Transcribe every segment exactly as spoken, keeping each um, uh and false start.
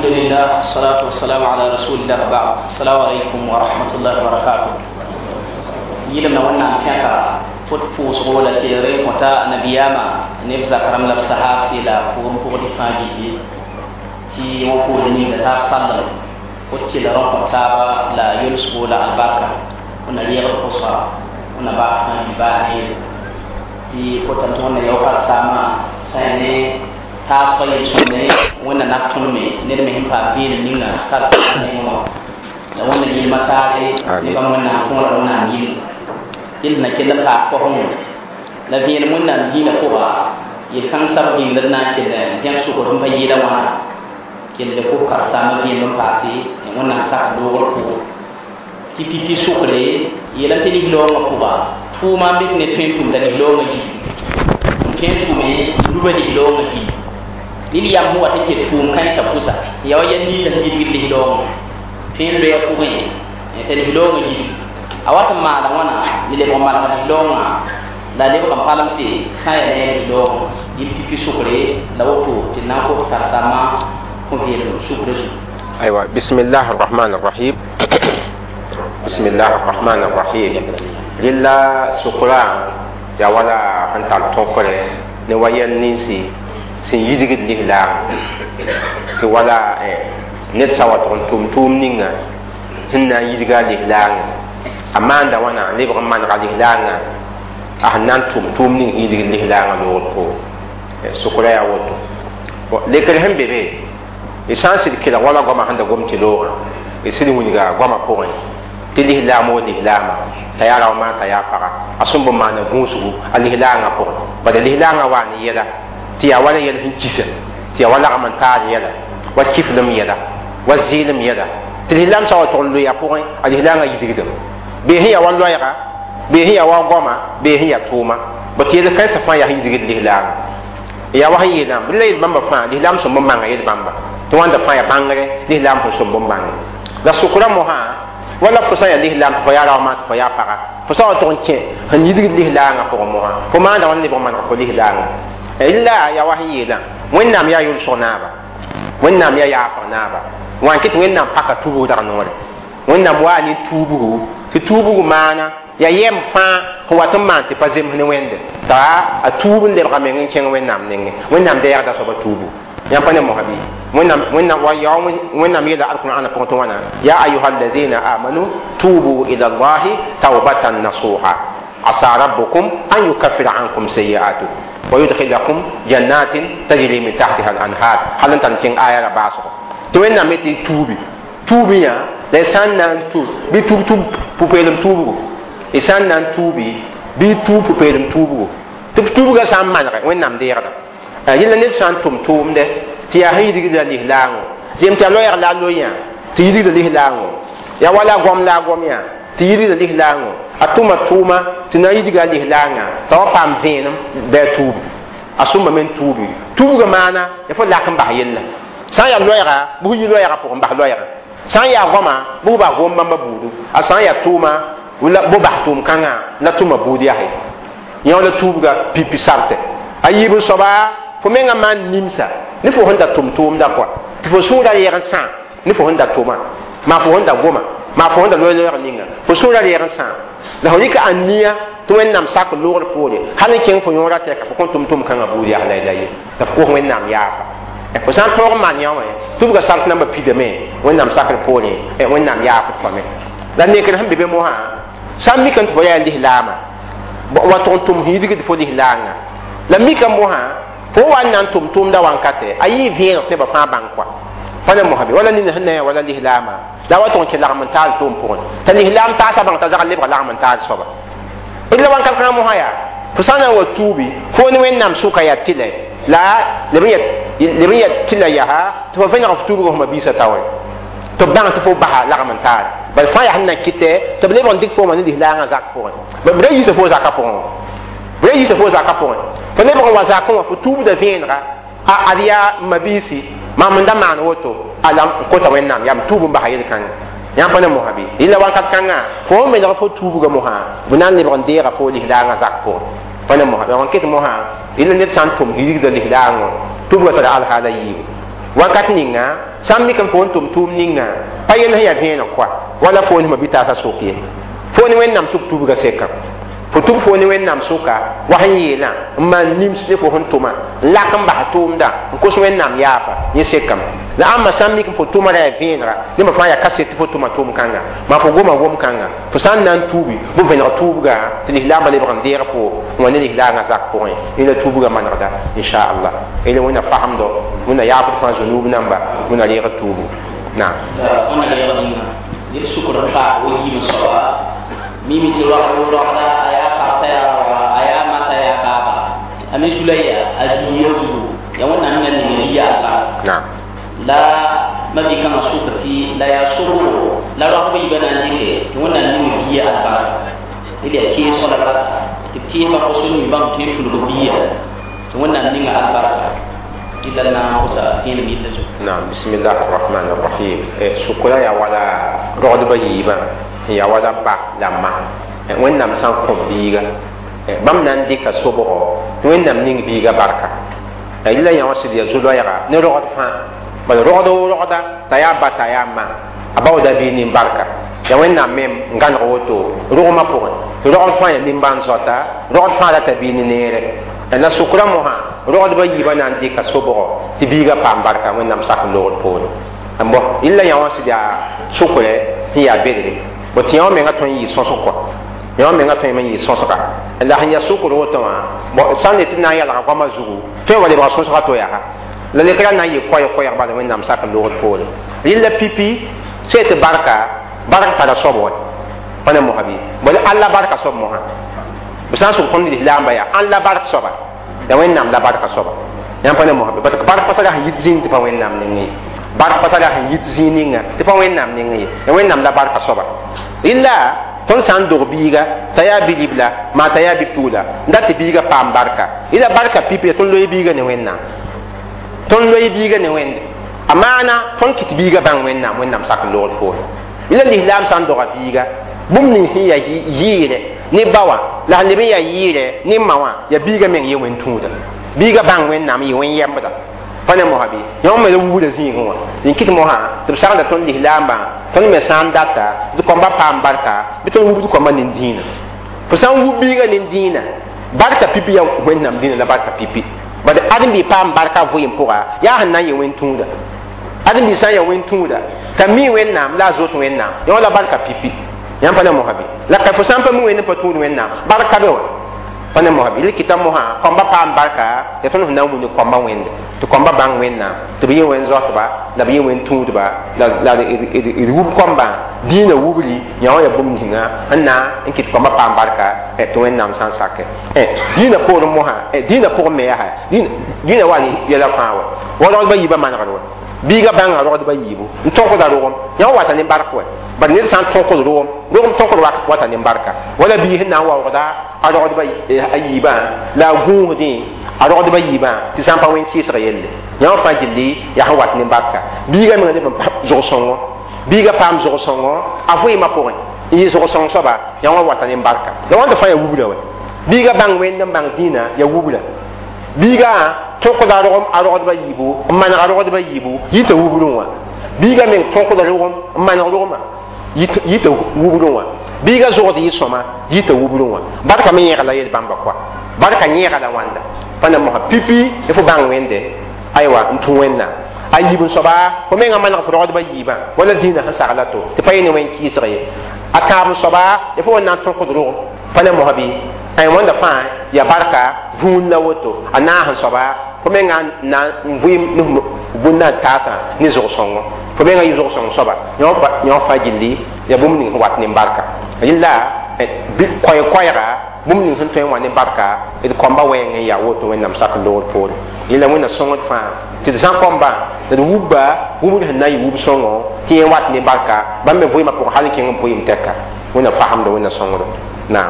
لله والصلاة والسلام على رسول الله وبعد. السلام عليكم ورحمة الله وبركاته. يلمنا وانا كيكا فتفوس غولة تيرين وتا نبياما نفزا كرم لب صحاب سيلا فورم فور دفاجي تي وقول نيغا تاب صلى وتي لرم وتابا لا يلسبو لا البركة ونà liɛg pʋsa wẽnna baa fãa yɩ baa yeele tɩ kota tɩ wẽnna yaoofar saamã sã ya ne taasgã yel-sõmde wẽnna nak tõndme ned me sẽn paam vɩɩlem ninga tar ne wã la wẽnna yɩlmã saare nebã wẽnnaam tõora wẽnnaam yɩl yel na kell n paak fo fõn la vẽenem wẽnnaam dĩinã pʋga yel-kãng sab bĩng la d na n kell zẽg sʋgd n pa yɩɩla wã kell pʋg karsaamã vẽenem n paase wẽnnaam sak doogr pʋgẽ tɩ pipi sʋkre yeelame tɩ lislaoongã pʋga tʋʋma n mek ne tõe n tʋmda lislaoongã gil n tõe n tʋme luba lislaoongã gil lil yam sẽn wa tɩ ket tʋʋm kãensã pʋsa ya wa ya niisã sẽn yidgd lislaoongã tõe n loɛɛ pʋgẽ t'a lislaoongã gil a wat n maala wãna ne lebg n malga lislaoongã la lebg n palemse sã n ya ne lislaoongã yɩl pipi sʋkre la woto tɩ na n kot karsaamã fõ vɩɩlem sʋkre zu. aywa bismillah arrahman arrahim بسم الله الرحمن الرحيم لله سكرا يا ولا أنت التوفر نويا نيسي سن يدري لله كي ولا نتسوى تون توم نينا هنا يدري لله أما عند وانا لبغ من غادي لله أهنان توم توم نين يدري لله نورتو سكرا يا وتو لكن هم بيبي إسانسي كلا ولا قام عند قوم تلوه يصير ونيجا قام بوين تلهلام ولهلام تيارا وما تيافرا أصنب ما نبوسه الهلام أبوه بدل الهلام واني يدا تيا ولا يلهن كيسة تيا ولا من تار يدا وكيف لم يدا وزيلم يدا تلهلام سوى تقول يا بوه الهلام يدريدم بهي والله يرى بهي وقوما بهي توما بتيجي كيس فايا يدريد الهلام يا وهي يلام بالله بامبا فان الهلام سمب ما غير بامبا توان دفايا بانغري الهلام سمب بامبا لا سكرا موها wala fo sa ya lihlam fo ya ramat fo ya para fo sa to nke han yidi lihlanga fo mo ha fo ma da wonni bo man ko lihlanga illa ya wahiyela wonnam ya yul sonaba wonnam ya ya fanaba wan kit wonnam paka tubu da nore wonnam wani tubu ti tubu mana ya yem fa ko watum man ti pazem ne wende ta a tubu le ga men ken wonnam nenge wonnam da ya da so ba tubu يا بني مهبي وين وين ويوم وين ميل القرآن قرطوانا يا أيها الذين آمنوا توبوا إلى الله توبة نصوحا عسى ربكم أن يكفر عنكم سيئاتكم ويدخلكم جنات تجري من تحتها الأنهار هل أنت تنتين آية باسو توين نمتي توبي توبي يا لسان نانتو بتوب توب بوبيلم توبو لسان نانتوبي بتوب بوبيلم توبو تب توبو كسام مانك وين نام ديرنا yilla ned san tum tum de ti ya haydi da lihlango jem ta loyer la loya ti yidi da lihlango ya wala gom la gom ya ti yidi da lihlango atuma tuma ti na yidi ga lihlanga ta pam venam da tubu asuma men tubu tubu ga mana ya fo la kan ba yilla san ya loyera bu yi loyera pour ba loyera san ya goma bu ba gom mamba budu asan ya tuma wala bu ba tum kanga la tuma budi ya hay ya wala tubu ga pipi sarte ayibu soba fo menga man nimsa ni fo honda tum tum da kwa fo sura yeran san ni fo honda tuma ma fo honda goma ma fo honda loyo yeran ninga fo sura yeran san la honika ania to en nam sak lor pole halen ken fo yora te ka fo tum tum kan abu ya la ilaye da ko wen nam ya fa e ko san tor man yawe tu ga sak namba pideme wen nam sak pole e wen nam ya fa fa me dan ne kan hambe be mo ha sam mi kan to ya lihlama wa ton tum hidi fo lihlanga la mi kan mo ha fo wan nan tum tum da wan kate ayi vien te ba fa ban kwa fana mo habi wala ni hanna wala lihlama da wa ton ke la man tal tum pon ta lihlam ta sa ban ta zagal le ba la man tal soba illa wan kan kan mo haya fo sana wa tubi fo ni wen nam suka ya tile la le mi le mi tila ya ha to fa na tubu ko ma bisa tawe to ban to fo ba la man tal bal fa ya hanna kite to le bon dik fo man lihlanga zak pon ba bre yi se fo zaka pon bre yi se fo zaka pon fa ne ba wa zaka fo tubu da venra a adiya mabisi ma mun da man woto alam ko ta wennam yam tubu ba hayel kan yam pa ne mo habi illa wan kat kanga fo me da fo tubu ga mo ha bunan le bon dera fo li hidanga zak po pa ne mo habi wan ket mo ha illa ne san tum hidi da li hidango tubu ta al hala yi wakat ninga sam mi kan fon tum tum ninga payen ha ya vena kwa wala fon ma bita sa soke fon wen nam suk tubu ga sekam fo tub fo ni wen nam suka wa han yela man nims ne fo hon tuma lakam ba tumda ko so wen nam yafa ni sekam la amma sam mi kan fo tuma ra venra ni ma fa ya kaset fo tuma tum kanga ma fo goma gom kanga fo san nan tubi bu venra tubuga ti la ba le bram dera fo woni ni la nga sak point ila tubuga manarda insha Allah ila wona fahamdo wona yafa fa zunub namba wona le tubu na wona le wona ni sukura fa o yi sawa mimi ti wa ko ro da aya ka ta ya wa aya ma ta ya ka ba ami sulaya aji yuzu ya wannan nan ne ya Allah na la mabi kan sukati la ya suru la ro bi bana ne ke wannan ne ya Allah ile ke so la ba ti ti ma ko sunu ban ti fu do biya to wannan ne ga Allah illa na musa kin bi da su na bismillahir rahmanir rahim sukula ya wala ro do bayi ba ya wada ba lamma wẽnnaam sã n kõ biiga bãmb na n dɩka sobgɔ wẽnnaam ning biiga barka yɩla yã wã sɩd ya zu-loɛɛga ne rogd fãa bala rogd wo rogda t'a yaa ba t'a yaa ma a baooda bii nin-barka ya wẽnnaam mem n gãneg woto rogmã pʋgẽ tɩ rogd fãa ya nin-bãn zɔta rogd fãa la t'a bii ne neere la sʋkra mosã rogdbã yiibã na n dɩka sobgɔ tɩ biiga paam barka wẽnnaam sak n loogd poore bõ yɩla yã wã sɩd yaa sʋkrɛ tɩ yaa bedre bo tɩ yã wã menga tõe n yɩ sõsg kɔ yã wã menga tõe n yɩ sõsga la sẽn ya sʋkr woto wã sã n le tɩ na n yalga goamã zugu tõe n wa lebga sõsga to yaa la lekra na n yɩ koɛɛ-koɛɛg bala wẽnnaam sak n loogd poore yɩlla pipi sẽn tɩ barka bark tara soab wa pa ne mosã bɩ bala alla barka soab mosã b sã n sʋg tõnd lislaamba yaa ãn la bark soaba ya wẽnnaam la barka soaba yã pa ne mosã bɩ bark pa sara sẽn yit zĩig tɩ pa wẽnnaam nengẽ ye bark pa sara sẽn yit zĩig ninga tɩ pa wẽnnaam nengẽ ye ya wẽnnaam la barka soaba illa tõnd sã n dog biiga t'a yaa bilibla maa t'a yaa bi-puula n dat tɩ biiga paam barka ila barka pipe tõnd loe biiga ne wẽnnaam tõnd loe biiga ne wẽnde a maana tõnd kɩt biiga bãng wẽnnaam wẽnnaam sak n loogd poore ila lislaam sã n doga biiga bũmb ning sẽn ya yɩɩre ne ba wã la sẽn leb n ya yɩɩre ne ma wã ya biiga meng yɩ wẽn-tũuda biiga bãng wẽnnaam yɩ wẽn-yɛmbda pa ne mosã bɩ yã wã me la wugrã zĩigẽ wã n kɩt mosã tɩ b sagda tõnd lislaambã tõnd me sã n data tɩ kõmba paam barka bɩ tõnd wub tɩ kõmba nin-dĩinã fo sã n wub biiga nin-dĩinã barka pipi ya wẽnnaam dĩinã la barka pipi bad ãdem-bɩ paam barka vɩɩm pʋga yaa sẽn na n yɩ wẽn-tũuda ãdem-bɩ sã n ya wẽn-tũuda t'a mi wẽnnaam la a zot wẽnnaam yã wã la barka pipi yãmb pa ne mosã bɩ la ka fo sã n pa mi wẽnd pa tũud wẽnnaam barka be wã pa ne mosã bɩ rɩk kɩta mosã kõmba paam barka ya tõnd sẽn na n wũni kõmba wẽnde tɩ kõmba bãng wẽnnaam tɩ b yẽ wẽn zɔtba la b yẽ wẽn tũudba la d wub kõmbã dĩinã wubri yã wã ya bũmb ninga n na n kɩt kõmba paam barka tɩ wẽnnaam sã n sake dĩinã poorẽ mosã dĩinã pʋgẽ me yaa dĩinã wa yɛla fãa wa wa rogdbã yiibã manegd wa biiga bãngã rogdbã yiibu n tõkda rogem yã wa wata ne bark wa bad ned sã n tõkd rogem rogem tõkd wata ne barka wala bii sẽn na n waoogda a rogdbã a yiibã la a gũusdẽ a rogdbã yiibã tɩ sã n pa wẽn kɩɩsg yelle yã wã fãa gilli yaa sẽn wat ne barka biiga menga leb n zog-sõngo biiga paam zog-sõngo a vɩɩmã pʋgẽ n yɩ zog-sõng soaba yã wã wata ne barka la wãnda fãa ya wubra wa biiga bãng wẽnd n bãng dĩinã ya wubra biiga tõkda rogem a rogdbã yiibu n maneg a rogdbã yiibu yɩta wubrẽ wã biiga meng tõkda rogem n maneg rogmã yɩta wubrẽ wã biiga zogd yɩ sõma yɩta wubrẽ wã barka me yẽgla yel bãmba koa barka yẽga la wãnda pa na mosã pipi y fo bãng wẽnde aywa n tũ wẽnnaam a yiib n soaba fo menga maneg fo rogdbã yiibã wala dĩinã sẽn sagla to tɩ pa yẽ ne wẽn kɩɩsg ye a tãab n soaba y fo wa na n tõkd rogem pa na mosã bɩ ay wãnda fãa ya barka vũun la woto a naas n soaba fo menga na n vɩɩm bũmb taasã ne zog-sõngo fo menga yɩ zog-sõng soaba yã wã fãa gilli ya bũmb ning sẽn wat ne barka yɩla koɛɛ-koɛɛga bũmb ning sẽn tõe n wa ne barka d kõmba wɛɛng n yaa woto wẽnnaam sak n loogd poore yẽla wẽnna sõngd fãa tɩ d sã kõmbã d wubba wubd sẽn na n yɩ wub-sõngo tɩ yẽ wat ne barka bãmb me vɩɩmã pʋgẽ hal n kẽng n vɩɩm tɛka wẽnna fagemda wẽnna sõngdo naam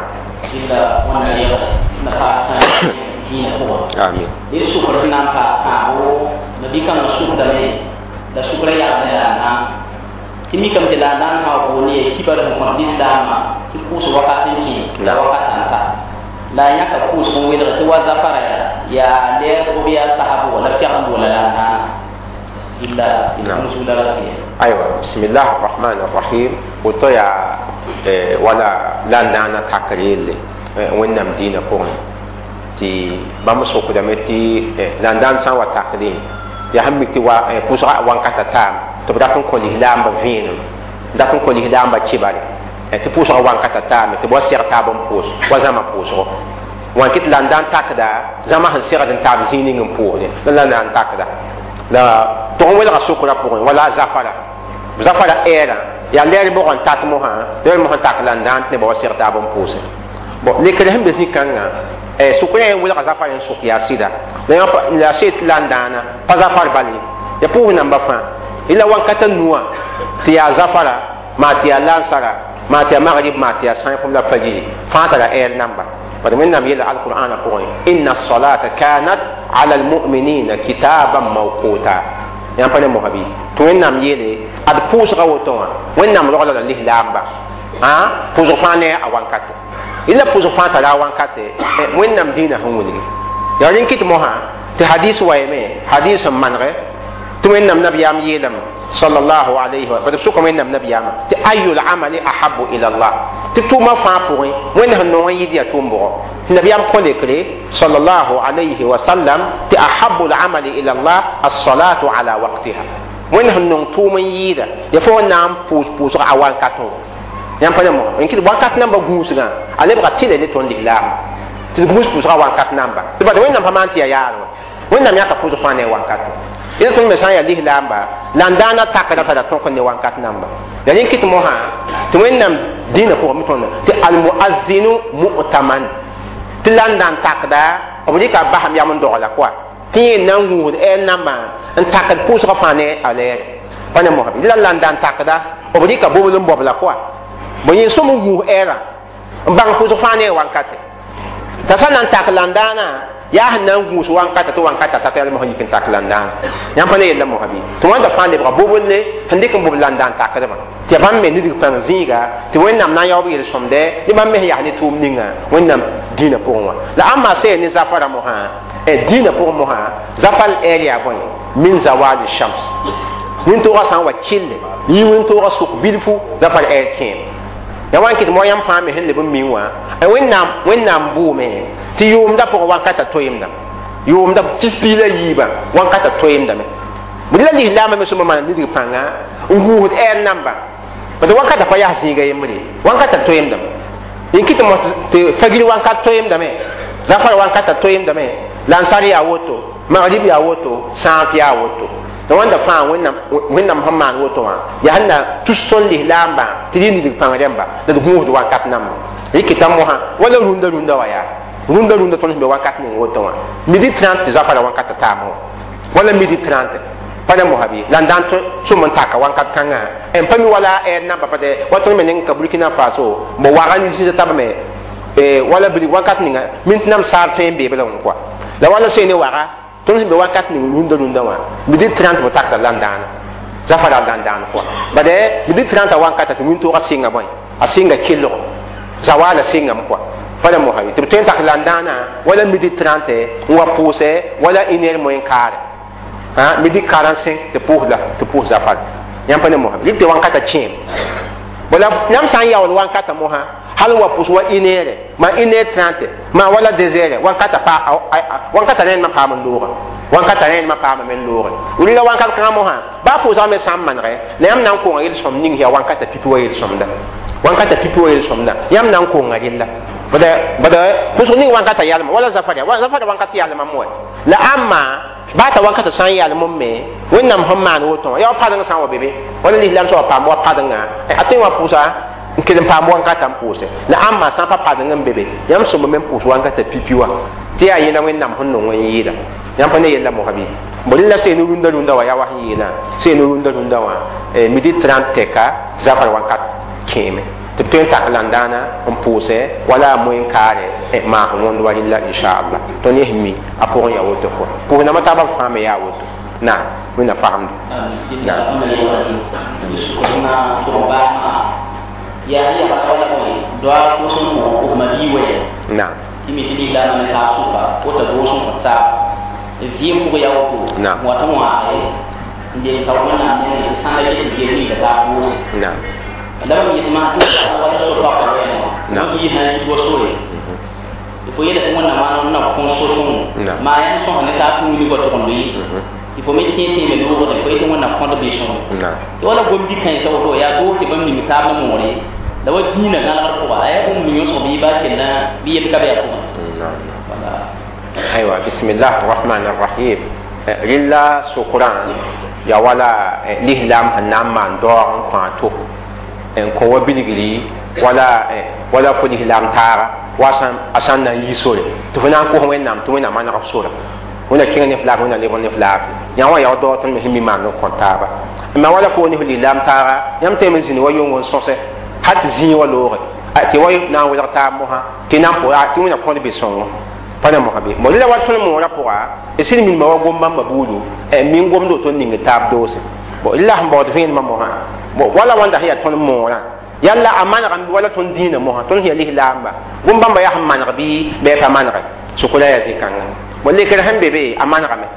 amin dɩ sʋkr tɩ na n pa kãabo nabi-kãngã sʋkdame la sʋkrã yagda laandãng tɩ mikame tɩ laandãng sã wa boone ya kibar sẽn kõt lislaamã tɩ pʋʋs wakat n kẽ la wakat n ta la a yãka pʋʋsg n welg tɩ wa zafara yaa lɛɛsg b yaa sahab wala seg n bola laandãana illa musula aywa bismillahir rahmanir rahim woto ya wala landana takrele wonnam dina pon ti bam sokda meti landan san wa takrin ya hammi ti wa pusra wankata tam to da kon ko lihlam vin da kon ko lihlam ba chibare ti pusra wankata tam ti bo serta bam pus wa zama pusro wankit landan takda zama han sira den tab zini ngum purde landan takda la to wala sokra pon wala zafara zafara era ya leer bo on tat mo ha leer mo tak landan te bo serta bam pus bon le kele hembe zikanga eh sukure en wala zafar en sukiya sida la la shit landana pa zafar bali ya pu namba fa ila wankata nuwa ti ya zafara ma ti ya lansara ma ti ya maghrib ma ti ya san kum la faji fa ta la el namba pa de menam yela alquran ko inna as-salata kanat ala almu'minina kitaban mawquta ya pa ne mo habi to menam yele ad pusra wotonga wennam lo la lihlamba ha puzo fa ne awankata illa puzo fata la wankate wennam dina hunguni ya rin kit moha te hadith wa yeme hadith manre to wennam nabiyam yelam sallallahu alayhi wa sallam suko wennam nabiyam te ayul amali ahabbu ila allah te to ma fa pour wennam no yidi atumbo nabiyam ko le kre sallallahu alayhi wa sallam te ahabbu al amali ila allah as-salatu ala waqtiha wennam no to man yida ya fo nam pus pus awankato yam pa mo en kit wakat namba gusga ale ba tile ne ton dilam ti gus gus wakat namba ti ba de wenam pa man ti ya yaro wenam ya ka puzo fa ne wakat ila ton me san ya dihlamba landana takada tada ton ko ne wakat namba da yin kit mo ha ti wenam dina ko mi ton ti al muazzinu mu'taman ti landan takda obuli ka baham ya mon dola kwa ti nan gu e namba en takad puzo fa ne ale pa ne mo ha ila landan takda obuli ka bobulum bobla kwa bo yin so mu era mbang puzo fane wankate ta sanan tak landana ya hanan gu so wankata to wankata ta tel mo hikin tak landana yam pa ne yella mo habi to wanda fane ba bobolle hande kan bobul landan tak da ba ti ban me ni pan zinga ti wennam na yawo yel somde ni ban me ya ni tum ninga wennam dina pour la amma se ni zafara mo ha e dina pour mo ha zafal area boy min zawal shams min to rasan wa kille yi min to rasuk bilfu zafal area kin ya wan kit mo yam fami hen le bum miwa e wennam wennam bu me ti yum da pour wankata toyimda yum da tispila yiba wankata toyimda me budila li lama me suma man ni panga ngu e namba but wankata pa ya singa yemri wankata toyimda in kit mo te fagiri wankata toyimda me zafar wankata toyimda me lansari ya woto maghrib ya woto safi ya woto to wanda fa wennam wennam hamman woto wa ya hanna tuston li lamba tidini di pangademba da du do wakat nam yikitam mo ha wala runda runda wa ya runda runda ton be wakat ni woto wa midi trente za fala wakat tamo wala midi trente pada mo habi landan to suman taka wakat kanga en pami wala e namba pade wato men en Burkina Faso mo warani si ta me e wala bi wakat ni min nam sar tembe be lon kwa la wala sene wara ton be wakat ni runda runda wa midi trente mo takta landana zafara landana ko bade midi trente wakat to min to asinga boy asinga kilo zawala singa mko fala mo hawi to tenta landana wala midi trente wa pose wala iner mo enkar ha midi quarante-cinq te pour la te pour zafara yam pa ne mo hawi te wankata chim wala nam san ya wala wankata mo ha hal wa pus wa inere ma iner trente ma wala desere wankata pa wankata nen ma pa man lora wankata nen ma pa men lora uli la wankata kan mo ha ba pus ame sam man re le am nan ko ngil som ning ya wankata pipi wa yel som da wankata pipi wa yel som da yam nan ko ngil la bada bada pus ning wankata yalma wala zafara wala zafara wankata yalma mo la amma ba ta wankata san yalma me wonnam hamman woto ya pa dan san wa bebe wala li lam so pa mo pa dan ga atin wa pusa kelen pa mo wankata puse la amma san pa pa dan bebe yam so mo men pus wankata pipiwa ti ayi na wennam honno won yida yam pa ne yella mo habi bolilla se no runda runda wa ya wa yina se no runda runda wa e midi trente ka zafar wankat keme te tenta landana on puse wala mo en kare e ma won do walilla inshallah to ne himi apon ya woto ko ko na mata ba fami ya woto na wina fahamdu na ya ya ba wala ko doa ko sun mo ko madiwe na kimi tini la na ta suka ko ta do sun sa e vie ko ya woto na mo ta mo ai ndi ta wona ne sana ke ke ni da ta ko na da mi ma ta wala so ta ko ne na yi na to so ne ko yele ko na ma na ko so so ma ya so ne ta tu ni ko to ko yi il faut mettre ici mais nous on peut être on a contribution na wala gombi kan sa to ya do ke ban mi ta ba mo re da wa dina na la ko ay ko mi yo so bi ba ke na bi ye ka ba ko na wala aywa bismillahir rahmanir rahim lilla sukuran ya wala lihlam hanam man do an fa to en ko wa biligri wala wala ko lihlam tara wasan asan na yisore to fana ko ho nam to na man rafsura wona kinga ne flag wona le wona flag ya wa ya do ton mi himi man no kontaba ma wala ko ni lihlam tara yam te mezini wa yongo sose hat zin wa lore ati wa na wa ta mo ha tinam ko ati wona ko be songo pana mo habe mo la watun mo la poa e sin min ma wagom bamba bulu e min gom do ton ninga tab dose bo illa mbo de fin ma mo ha bo wala wanda hiya ton mo la yalla amana kan wala ton dina mo ha ton hiya lihlamba gom bamba ya hamman rabi be ka man rabi sukula ya zikanga mo le kere hambe be amana kame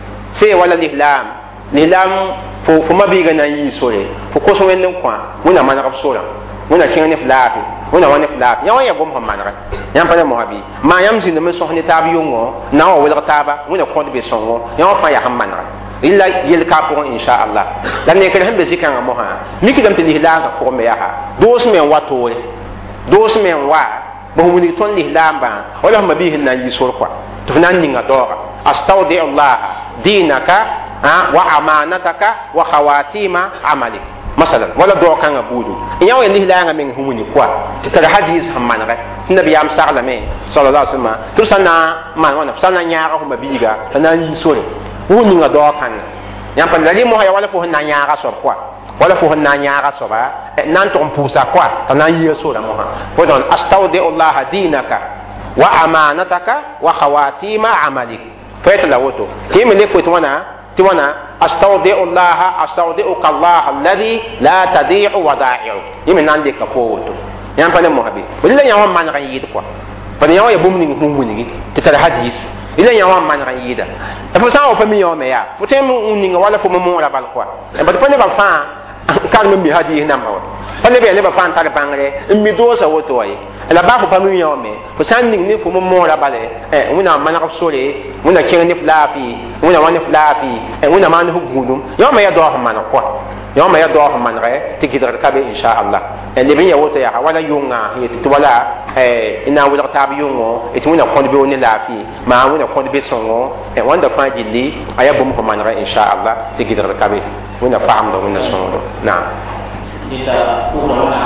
se wala lihlam lihlam fo fo mabiga na yi sore fo ko so wen kwa wona man rab sora wona kinga flafi wona wane flafi ya waya gom hamman rabi yam pa mo habi ma yam zin me sohni tab yongo na wa wala taba wona ko de be songo ya fa ya hamman rabi illa yel ka ko insha Allah dan ne kere hambe zikanga mo ha miki dam te lihlam ko me ya ha dos me watore dos me wa bo woni ton lihlamba wala mabihi na yi sor kwa to nan ninga dora astawdi Allah dinaka wa amanataka wa khawatima amalik masalan wala do kan abudu yaw en lihlanga men humuni kwa tikara hadis hamman ga nabi am sallallahu sallallahu alaihi wasallam to sana man wana sana nyaara huma biga nan yi sore woni nga do kan yam pan dali mo ya wala fo na nyaara sor kwa wala fo na nyaara so ba nan to pusa kwa nan yi sore mo ha fo don astawdi Allah dinaka wa amanataka wa khawatima amalik fayta la woto kimi le ko twana twana astawdi Allah astawdiuka Allah alladhi la tadi'u wada'i'u yimi nan de ka fo woto yan pa ne mo habi wala yan wan man kan yid kwa pa ne yan ya bum ni hum wuni ti tar hadis ila yan wan man kan yida ta fo sa o pa mi yo me ya fo tem unni wala fo mo mo la bal kwa e ba pa ne ba fa kan mi hadis nam hawa pa ne be ne ba fa tar bangre mi do sa woto ay la ba fo pa mi yo me fo san ning ne fo mo mo la bale eh wona man ka sore wona kin ne flafi wona wan flafi eh wona man hu gudum yo me ya do ha man kwa yo me ya do ha man re tikidar ka be insha Allah eh le bin ya woto ya wala yunga yeti wala eh ina wala tabi yungo eti wona kon be woni lafi ma wona kon be songo eh wanda fa jilli aya bum ko man re insha Allah tikidar ka be wona faham do wona songo na ita ko wona